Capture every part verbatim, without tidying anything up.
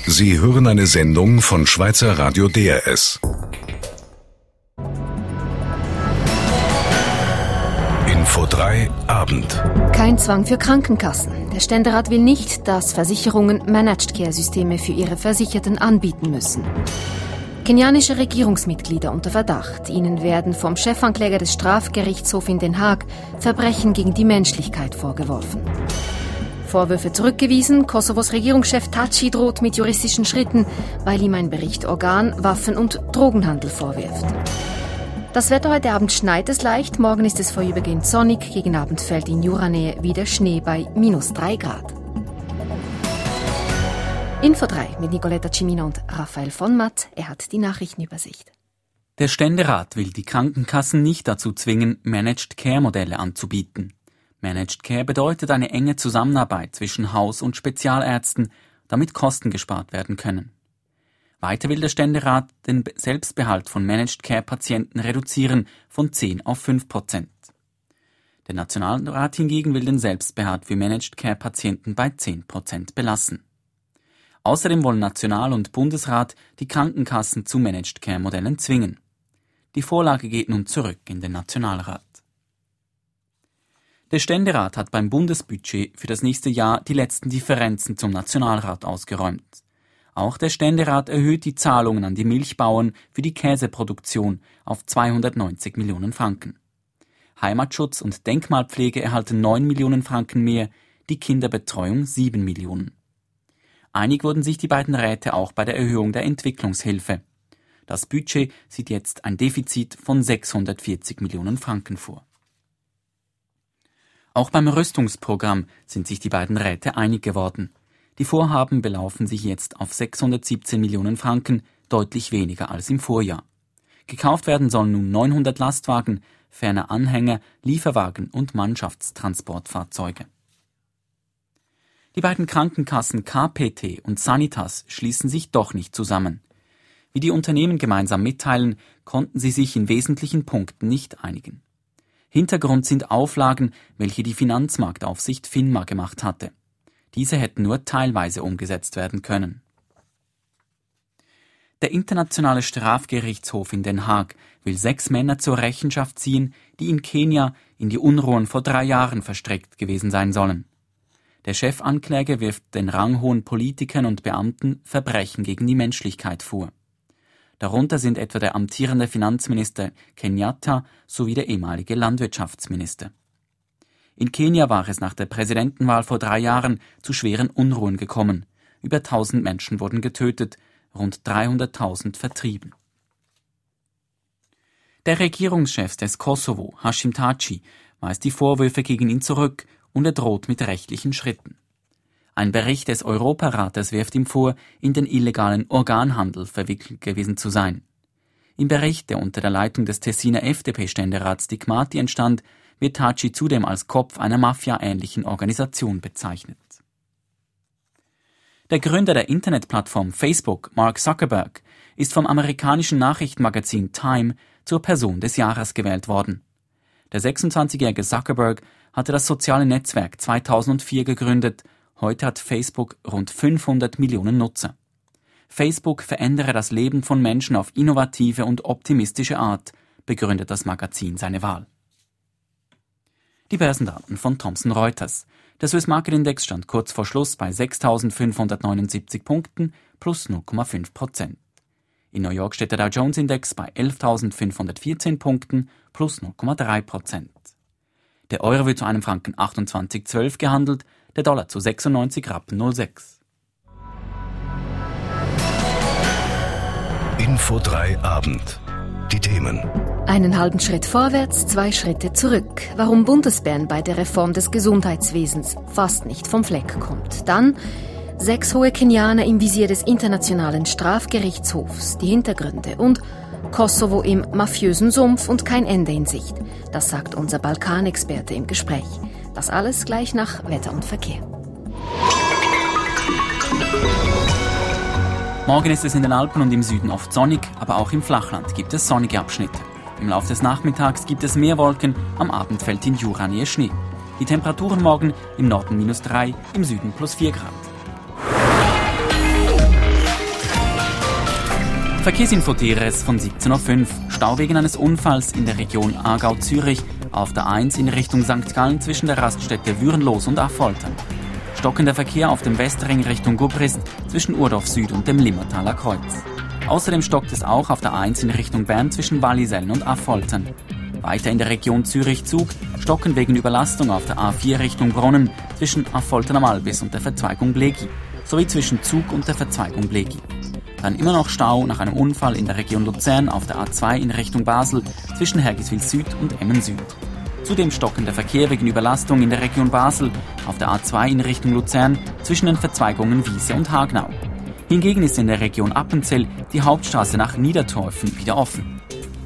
Sie hören eine Sendung von Schweizer Radio D R S. Info drei Abend. Kein Zwang für Krankenkassen. Der Ständerat will nicht, dass Versicherungen Managed-Care-Systeme für ihre Versicherten anbieten müssen. Kenianische Regierungsmitglieder unter Verdacht. Ihnen werden vom Chefankläger des Strafgerichtshofs in Den Haag Verbrechen gegen die Menschlichkeit vorgeworfen. Vorwürfe zurückgewiesen, Kosovos Regierungschef Thaçi droht mit juristischen Schritten, weil ihm ein Bericht Organ-, Waffen- und Drogenhandel vorwirft. Das Wetter: heute Abend schneit es leicht, morgen ist es vorübergehend sonnig, gegen Abend fällt in Juranähe wieder Schnee bei minus drei Grad. Info drei mit Nicoletta Cimino und Raphael von Matt. Er hat die Nachrichtenübersicht. Der Ständerat will die Krankenkassen nicht dazu zwingen, Managed-Care-Modelle anzubieten. Managed Care bedeutet eine enge Zusammenarbeit zwischen Haus- und Spezialärzten, damit Kosten gespart werden können. Weiter will der Ständerat den Selbstbehalt von Managed Care-Patienten reduzieren von zehn auf fünf Prozent. Der Nationalrat hingegen will den Selbstbehalt für Managed Care-Patienten bei zehn Prozent belassen. Außerdem wollen National- und Bundesrat die Krankenkassen zu Managed Care-Modellen zwingen. Die Vorlage geht nun zurück in den Nationalrat. Der Ständerat hat beim Bundesbudget für das nächste Jahr die letzten Differenzen zum Nationalrat ausgeräumt. Auch der Ständerat erhöht die Zahlungen an die Milchbauern für die Käseproduktion auf zweihundertneunzig Millionen Franken. Heimatschutz und Denkmalpflege erhalten neun Millionen Franken mehr, die Kinderbetreuung sieben Millionen. Einig wurden sich die beiden Räte auch bei der Erhöhung der Entwicklungshilfe. Das Budget sieht jetzt ein Defizit von sechshundertvierzig Millionen Franken vor. Auch beim Rüstungsprogramm sind sich die beiden Räte einig geworden. Die Vorhaben belaufen sich jetzt auf sechshundertsiebzehn Millionen Franken, deutlich weniger als im Vorjahr. Gekauft werden sollen nun neunhundert Lastwagen, ferner Anhänger, Lieferwagen und Mannschaftstransportfahrzeuge. Die beiden Krankenkassen K P T und Sanitas schließen sich doch nicht zusammen. Wie die Unternehmen gemeinsam mitteilen, konnten sie sich in wesentlichen Punkten nicht einigen. Hintergrund sind Auflagen, welche die Finanzmarktaufsicht FINMA gemacht hatte. Diese hätten nur teilweise umgesetzt werden können. Der Internationale Strafgerichtshof in Den Haag will sechs Männer zur Rechenschaft ziehen, die in Kenia in die Unruhen vor drei Jahren verstrickt gewesen sein sollen. Der Chefankläger wirft den ranghohen Politikern und Beamten Verbrechen gegen die Menschlichkeit vor. Darunter sind etwa der amtierende Finanzminister Kenyatta sowie der ehemalige Landwirtschaftsminister. In Kenia war es nach der Präsidentenwahl vor drei Jahren zu schweren Unruhen gekommen. Über tausend Menschen wurden getötet, rund dreihunderttausend vertrieben. Der Regierungschef des Kosovo, Hashim Thaçi, weist die Vorwürfe gegen ihn zurück und er droht mit rechtlichen Schritten. Ein Bericht des Europarates wirft ihm vor, in den illegalen Organhandel verwickelt gewesen zu sein. Im Bericht, der unter der Leitung des Tessiner F D P-Ständerats Dickmati entstand, wird Thaçi zudem als Kopf einer Mafia-ähnlichen Organisation bezeichnet. Der Gründer der Internetplattform Facebook, Mark Zuckerberg, ist vom amerikanischen Nachrichtenmagazin Time zur Person des Jahres gewählt worden. Der sechsundzwanzigjährige Zuckerberg hatte das soziale Netzwerk zweitausendvier gegründet. Heute hat Facebook rund fünfhundert Millionen Nutzer. Facebook verändere das Leben von Menschen auf innovative und optimistische Art, begründet das Magazin seine Wahl. Die Börsendaten von Thomson Reuters. Der Swiss Market Index stand kurz vor Schluss bei sechstausendfünfhundertneunundsiebzig Punkten plus null Komma fünf Prozent. In New York steht der Dow Jones Index bei elftausendfünfhundertvierzehn Punkten plus null Komma drei Prozent. Der Euro wird zu einem Franken achtundzwanzig Komma zwölf gehandelt, der Dollar zu sechsundneunzig Rappen null sechs. Info drei Abend. Die Themen. Einen halben Schritt vorwärts, zwei Schritte zurück. Warum Bundesbern bei der Reform des Gesundheitswesens fast nicht vom Fleck kommt. Dann sechs hohe Kenianer im Visier des Internationalen Strafgerichtshofs, die Hintergründe und Kosovo im mafiösen Sumpf und kein Ende in Sicht. Das sagt unser Balkanexperte im Gespräch. Das alles gleich nach Wetter und Verkehr. Morgen ist es in den Alpen und im Süden oft sonnig, aber auch im Flachland gibt es sonnige Abschnitte. Im Laufe des Nachmittags gibt es mehr Wolken, am Abend fällt in Juranähe Schnee. Die Temperaturen morgen im Norden minus drei, im Süden plus vier Grad. Verkehrsinfo D R S von siebzehn Uhr fünf. Stau wegen eines Unfalls in der Region Aargau-Zürich auf der eins in Richtung Sankt Gallen zwischen der Raststätte Würenlos und Affoltern. Stockender Verkehr auf dem Westring Richtung Gubrist zwischen Urdorf Süd und dem Limmertaler Kreuz. Außerdem stockt es auch auf der eins in Richtung Bern zwischen Wallisellen und Affoltern. Weiter in der Region Zürich-Zug stocken wegen Überlastung auf der A vier Richtung Bronnen zwischen Affoltern am Albis und der Verzweigung Blegi, sowie zwischen Zug und der Verzweigung Blegi. Dann immer noch Stau nach einem Unfall in der Region Luzern auf der A zwei in Richtung Basel zwischen Hergiswil Süd und Emmen Süd. Zudem stockender Verkehr wegen Überlastung in der Region Basel auf der A zwei in Richtung Luzern zwischen den Verzweigungen Wiese und Hagnau. Hingegen ist in der Region Appenzell die Hauptstraße nach Niedertorfen wieder offen.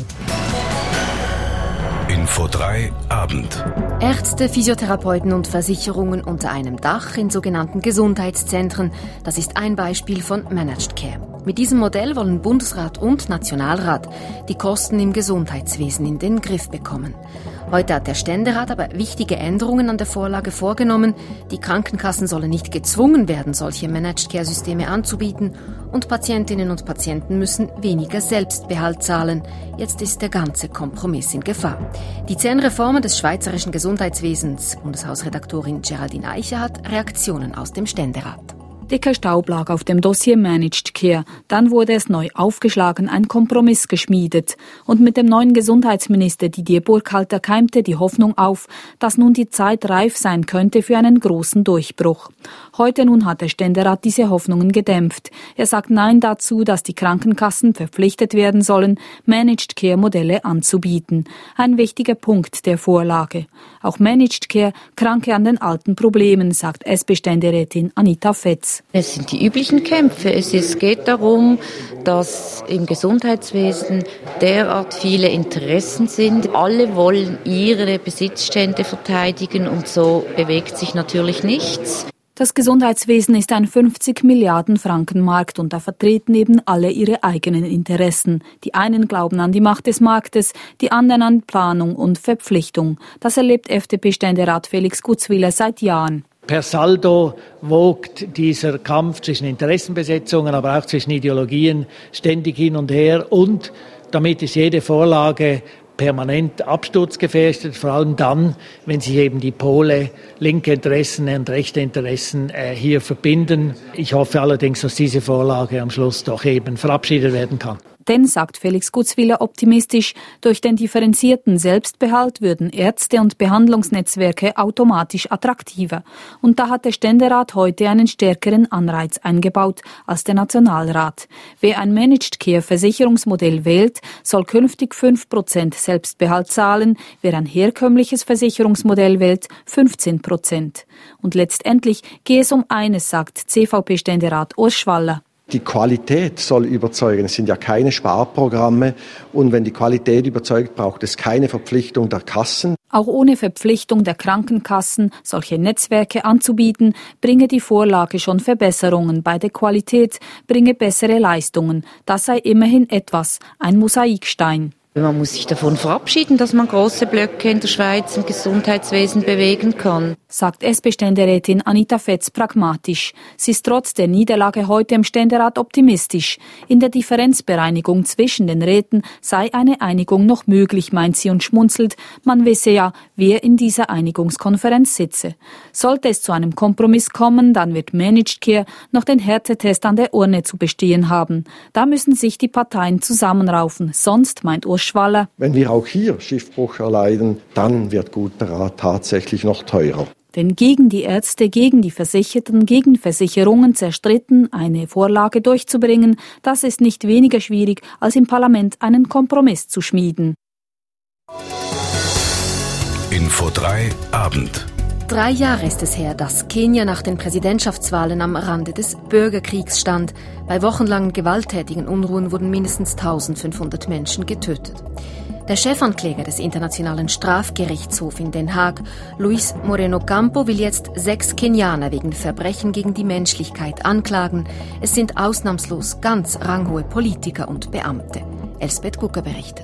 Info drei Abend. Ärzte, Physiotherapeuten und Versicherungen unter einem Dach in sogenannten Gesundheitszentren. Das ist ein Beispiel von Managed Care. Mit diesem Modell wollen Bundesrat und Nationalrat die Kosten im Gesundheitswesen in den Griff bekommen. Heute hat der Ständerat aber wichtige Änderungen an der Vorlage vorgenommen. Die Krankenkassen sollen nicht gezwungen werden, solche Managed-Care-Systeme anzubieten, und Patientinnen und Patienten müssen weniger Selbstbehalt zahlen. Jetzt ist der ganze Kompromiss in Gefahr. Die zehn Reformen des schweizerischen Gesundheitswesens. Bundeshausredaktorin Geraldine Eicher hat Reaktionen aus dem Ständerat. Dicker Staub lag auf dem Dossier Managed Care. Dann wurde es neu aufgeschlagen, ein Kompromiss geschmiedet. Und mit dem neuen Gesundheitsminister Didier Burkhalter keimte die Hoffnung auf, dass nun die Zeit reif sein könnte für einen großen Durchbruch. Heute nun hat der Ständerat diese Hoffnungen gedämpft. Er sagt Nein dazu, dass die Krankenkassen verpflichtet werden sollen, Managed Care Modelle anzubieten. Ein wichtiger Punkt der Vorlage. Auch Managed Care kranke an den alten Problemen, sagt S P-Ständerätin Anita Fetz. Es sind die üblichen Kämpfe. Es ist, geht darum, dass im Gesundheitswesen derart viele Interessen sind. Alle wollen ihre Besitzstände verteidigen und so bewegt sich natürlich nichts. Das Gesundheitswesen ist ein fünfzig Milliarden Franken Markt und da vertreten eben alle ihre eigenen Interessen. Die einen glauben an die Macht des Marktes, die anderen an Planung und Verpflichtung. Das erlebt F D P-Ständerat Felix Gutzwiller seit Jahren. Per Saldo wogt dieser Kampf zwischen Interessenbesetzungen, aber auch zwischen Ideologien ständig hin und her, und damit ist jede Vorlage permanent absturzgefährdet, vor allem dann, wenn sich eben die Pole linke Interessen und rechte Interessen äh, hier verbinden. Ich hoffe allerdings, dass diese Vorlage am Schluss doch eben verabschiedet werden kann. Denn, sagt Felix Gutzwiller optimistisch, durch den differenzierten Selbstbehalt würden Ärzte und Behandlungsnetzwerke automatisch attraktiver. Und da hat der Ständerat heute einen stärkeren Anreiz eingebaut als der Nationalrat. Wer ein Managed-Care-Versicherungsmodell wählt, soll künftig fünf Prozent Selbstbehalt zahlen, wer ein herkömmliches Versicherungsmodell wählt, fünfzehn Prozent. Und letztendlich gehe es um eines, sagt C V P-Ständerat Urs Schwaller. Die Qualität soll überzeugen. Es sind ja keine Sparprogramme. Und wenn die Qualität überzeugt, braucht es keine Verpflichtung der Kassen. Auch ohne Verpflichtung der Krankenkassen, solche Netzwerke anzubieten, bringe die Vorlage schon Verbesserungen bei der Qualität, bringe bessere Leistungen. Das sei immerhin etwas, ein Mosaikstein. Man muss sich davon verabschieden, dass man große Blöcke in der Schweiz im Gesundheitswesen bewegen kann, sagt S P-Ständerätin Anita Fetz pragmatisch. Sie ist trotz der Niederlage heute im Ständerat optimistisch. In der Differenzbereinigung zwischen den Räten sei eine Einigung noch möglich, meint sie und schmunzelt. Man wisse ja, wer in dieser Einigungskonferenz sitze. Sollte es zu einem Kompromiss kommen, dann wird Managed Care noch den Härtetest an der Urne zu bestehen haben. Da müssen sich die Parteien zusammenraufen. Sonst, meint Urs Schwaller, wenn wir auch hier Schiffbruch erleiden, dann wird guter Rat tatsächlich noch teurer. Denn gegen die Ärzte, gegen die Versicherten, gegen Versicherungen zerstritten, eine Vorlage durchzubringen, das ist nicht weniger schwierig, als im Parlament einen Kompromiss zu schmieden. Info drei Abend. Drei Jahre ist es her, dass Kenia nach den Präsidentschaftswahlen am Rande des Bürgerkriegs stand. Bei wochenlangen gewalttätigen Unruhen wurden mindestens eintausendfünfhundert Menschen getötet. Der Chefankläger des Internationalen Strafgerichtshofs in Den Haag, Luis Moreno Campo, will jetzt sechs Kenianer wegen Verbrechen gegen die Menschlichkeit anklagen. Es sind ausnahmslos ganz ranghohe Politiker und Beamte. Elsbeth Gucker berichtet.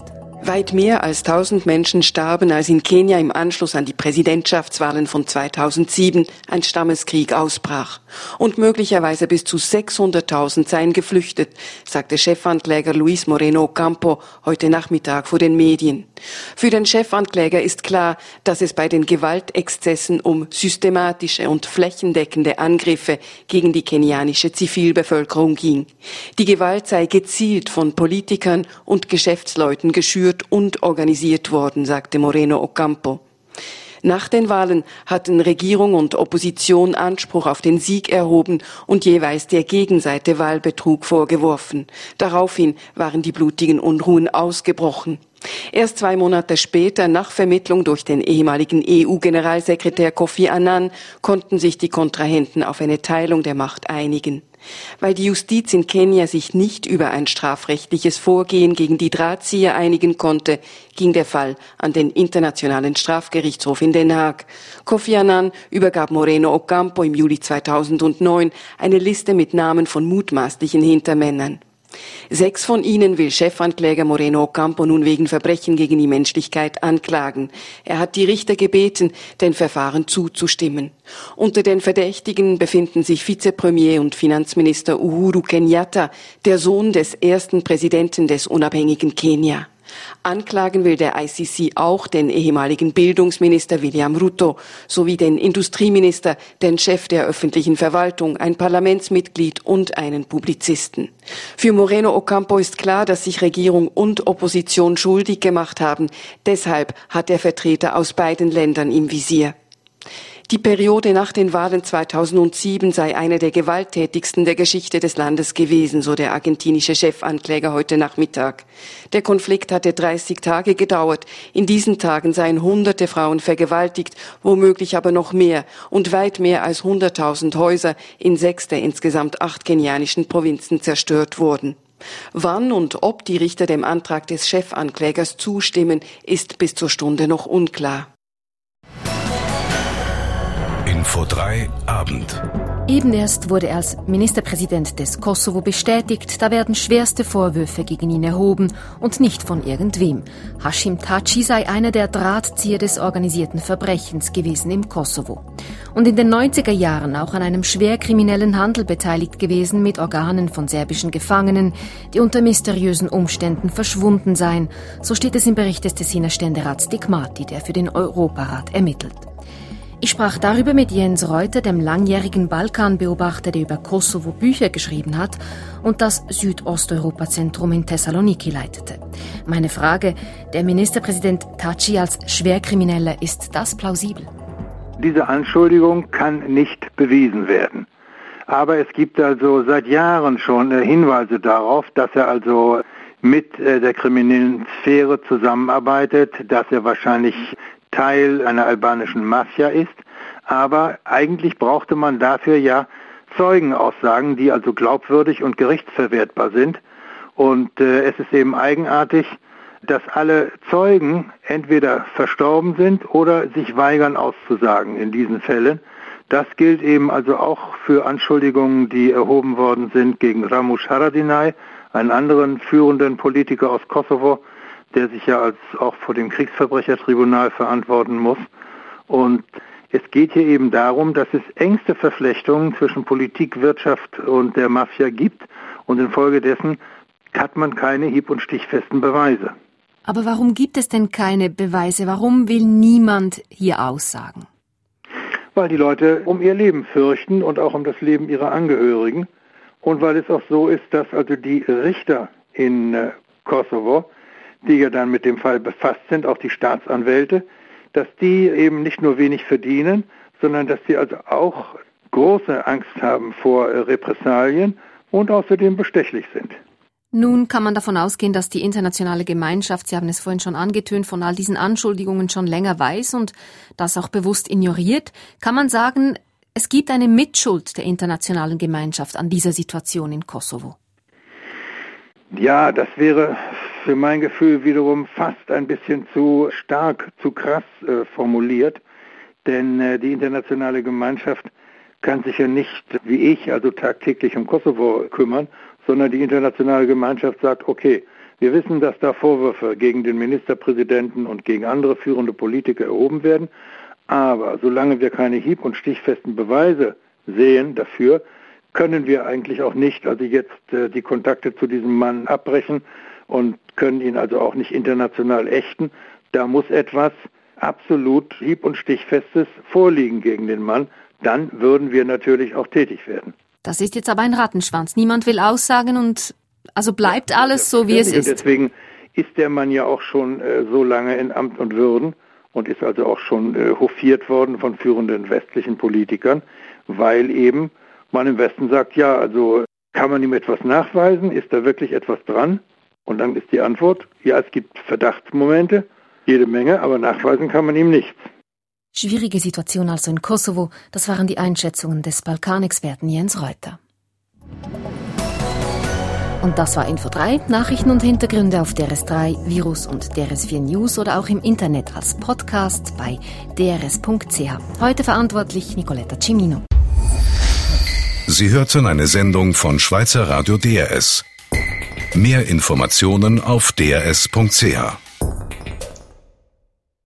Weit mehr als tausend Menschen starben, als in Kenia im Anschluss an die Präsidentschaftswahlen von zweitausendsieben ein Stammeskrieg ausbrach. Und möglicherweise bis zu sechshunderttausend seien geflüchtet, sagte Chefankläger Luis Moreno Ocampo heute Nachmittag vor den Medien. Für den Chefankläger ist klar, dass es bei den Gewaltexzessen um systematische und flächendeckende Angriffe gegen die kenianische Zivilbevölkerung ging. Die Gewalt sei gezielt von Politikern und Geschäftsleuten geschürt und organisiert worden, sagte Moreno Ocampo. Nach den Wahlen hatten Regierung und Opposition Anspruch auf den Sieg erhoben und jeweils der Gegenseite Wahlbetrug vorgeworfen. Daraufhin waren die blutigen Unruhen ausgebrochen. Erst zwei Monate später, nach Vermittlung durch den ehemaligen E U-Generalsekretär Kofi Annan, konnten sich die Kontrahenten auf eine Teilung der Macht einigen. Weil die Justiz in Kenia sich nicht über ein strafrechtliches Vorgehen gegen die Drahtzieher einigen konnte, ging der Fall an den Internationalen Strafgerichtshof in Den Haag. Kofi Annan übergab Moreno Ocampo im Juli zweitausendneun eine Liste mit Namen von mutmaßlichen Hintermännern. Sechs von ihnen will Chefankläger Moreno Ocampo nun wegen Verbrechen gegen die Menschlichkeit anklagen. Er hat die Richter gebeten, den Verfahren zuzustimmen. Unter den Verdächtigen befinden sich Vizepremier und Finanzminister Uhuru Kenyatta, der Sohn des ersten Präsidenten des unabhängigen Kenia. Anklagen will der I C C auch den ehemaligen Bildungsminister William Ruto sowie den Industrieminister, den Chef der öffentlichen Verwaltung, ein Parlamentsmitglied und einen Publizisten. Für Moreno Ocampo ist klar, dass sich Regierung und Opposition schuldig gemacht haben. Deshalb hat er Vertreter aus beiden Ländern im Visier. Die Periode nach den Wahlen zweitausendsieben sei eine der gewalttätigsten der Geschichte des Landes gewesen, so der argentinische Chefankläger heute Nachmittag. Der Konflikt hatte dreißig Tage gedauert. In diesen Tagen seien hunderte Frauen vergewaltigt, womöglich aber noch mehr und weit mehr als hunderttausend Häuser in sechs der insgesamt acht kenianischen Provinzen zerstört wurden. Wann und ob die Richter dem Antrag des Chefanklägers zustimmen, ist bis zur Stunde noch unklar. Info drei Abend. Eben erst wurde er als Ministerpräsident des Kosovo bestätigt. Da werden schwerste Vorwürfe gegen ihn erhoben und nicht von irgendwem. Hashim Thaçi sei einer der Drahtzieher des organisierten Verbrechens gewesen im Kosovo. Und in den neunziger Jahren auch an einem schwer kriminellen Handel beteiligt gewesen mit Organen von serbischen Gefangenen, die unter mysteriösen Umständen verschwunden seien. So steht es im Bericht des Tessiner Ständerats Dick der für den Europarat ermittelt. Ich sprach darüber mit Jens Reuter, dem langjährigen Balkanbeobachter, der über Kosovo Bücher geschrieben hat und das Südosteuropa-Zentrum in Thessaloniki leitete. Meine Frage, der Ministerpräsident Thaçi als Schwerkrimineller, ist das plausibel? Diese Anschuldigung kann nicht bewiesen werden. Aber es gibt also seit Jahren schon Hinweise darauf, dass er also mit der kriminellen Sphäre zusammenarbeitet, dass er wahrscheinlich Teil einer albanischen Mafia ist, aber eigentlich brauchte man dafür ja Zeugenaussagen, die also glaubwürdig und gerichtsverwertbar sind. Und äh, es ist eben eigenartig, dass alle Zeugen entweder verstorben sind oder sich weigern auszusagen in diesen Fällen. Das gilt eben also auch für Anschuldigungen, die erhoben worden sind gegen Ramush Haradinaj, einen anderen führenden Politiker aus Kosovo, der sich ja als auch vor dem Kriegsverbrechertribunal verantworten muss. Und es geht hier eben darum, dass es engste Verflechtungen zwischen Politik, Wirtschaft und der Mafia gibt und infolgedessen hat man keine hieb- und stichfesten Beweise. Aber warum gibt es denn keine Beweise? Warum will niemand hier aussagen? Weil die Leute um ihr Leben fürchten und auch um das Leben ihrer Angehörigen und weil es auch so ist, dass also die Richter in äh, Kosovo, die ja dann mit dem Fall befasst sind, auch die Staatsanwälte, dass die eben nicht nur wenig verdienen, sondern dass sie also auch große Angst haben vor Repressalien und außerdem bestechlich sind. Nun kann man davon ausgehen, dass die internationale Gemeinschaft, Sie haben es vorhin schon angetönt, von all diesen Anschuldigungen schon länger weiß und das auch bewusst ignoriert. Kann man sagen, es gibt eine Mitschuld der internationalen Gemeinschaft an dieser Situation in Kosovo? Ja, das wäre für mein Gefühl wiederum fast ein bisschen zu stark, zu krass äh, formuliert, denn äh, die internationale Gemeinschaft kann sich ja nicht, wie ich, also tagtäglich um Kosovo kümmern, sondern die internationale Gemeinschaft sagt, okay, Wir wissen, dass da Vorwürfe gegen den Ministerpräsidenten und gegen andere führende Politiker erhoben werden. Aber solange wir keine hieb- und stichfesten Beweise sehen dafür, können wir eigentlich auch nicht, also jetzt äh, die Kontakte zu diesem Mann abbrechen und können ihn also auch nicht international ächten. Da muss etwas absolut hieb- und stichfestes vorliegen gegen den Mann. Dann würden wir natürlich auch tätig werden. Das ist jetzt aber ein Rattenschwanz. Niemand will aussagen und also bleibt ja, alles so, wie es ist. Deswegen ist der Mann ja auch schon äh, so lange in Amt und Würden und ist also auch schon äh, hofiert worden von führenden westlichen Politikern, weil eben man im Westen sagt, ja, also kann man ihm etwas nachweisen? Ist da wirklich etwas dran? Und dann ist die Antwort, ja, es gibt Verdachtsmomente, jede Menge, aber nachweisen kann man ihm nichts. Schwierige Situation also in Kosovo, das waren die Einschätzungen des Balkanexperten Jens Reuter. Und das war Info drei, Nachrichten und Hintergründe auf D R S drei, Virus und D R S vier News oder auch im Internet als Podcast bei d r s punkt c h. Heute verantwortlich Nicoletta Cimino. Sie hörten eine Sendung von Schweizer Radio D R S. Mehr Informationen auf d r s punkt c h.